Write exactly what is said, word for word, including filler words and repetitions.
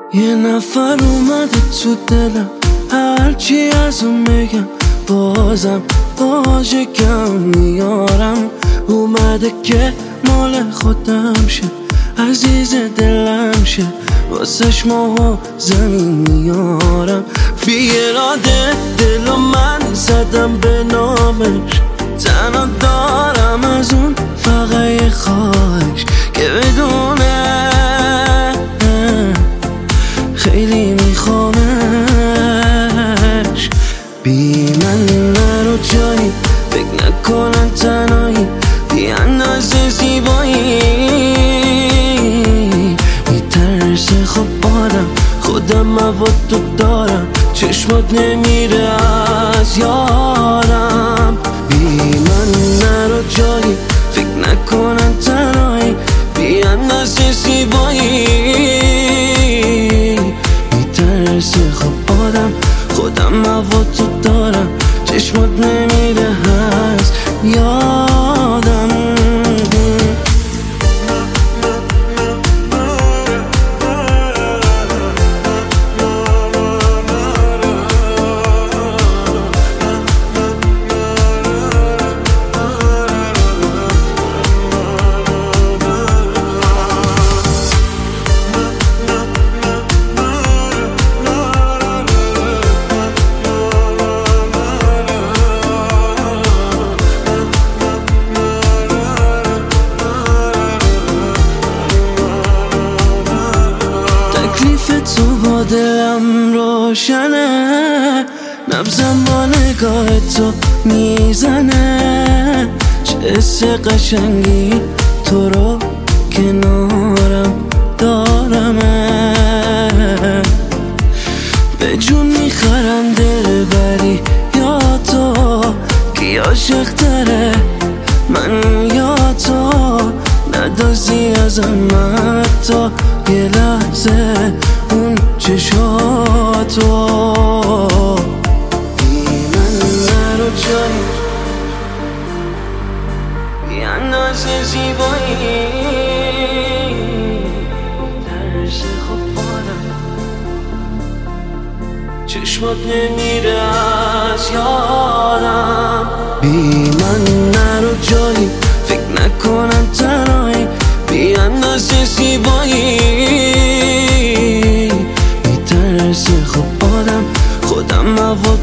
یه نفر اومده تو دلم، هرچی از اون میگم بازم باشه کم میارم. اومده که مال خودم شه، عزیز دلم شه، واسش ماه و زمین میارم. بی اراده دل و من زدم به نامش، تنها دارم از اون فقط یه خواهش که بدونه خیلی میخوامش. بی من نرو جایی، فکر نکنن تنهایی، بی اندازه زیبایی میترسه خب آدم، خودم مواد تو دارم، چشمات نمیره از یادم. بی من نرو جایی، فکر نکنن تنهایی، بی اندازه زیبایی میترسه خب آدم، خودم مواد تو دارم، چشمات نمیره از یادم. تکلیف تو با دلم روشنه، نبضم با نگاه تو میزنه. چه حس قشنگی تو رو کنارم دارمه، به جون میخرم دل بری یا تو، کی عاشق تره من یا تو. ندازی ازم حتی یه لحظه اون چشاتو. بی من نرو جایی، بی اندازه زیبایی درس خوب آدم، چشمات نمیره از یادم. بی من نرو جایی، فکر نکنم تنهایی، بی اندازه زیبایی میترسه خب آدم، خودم مواد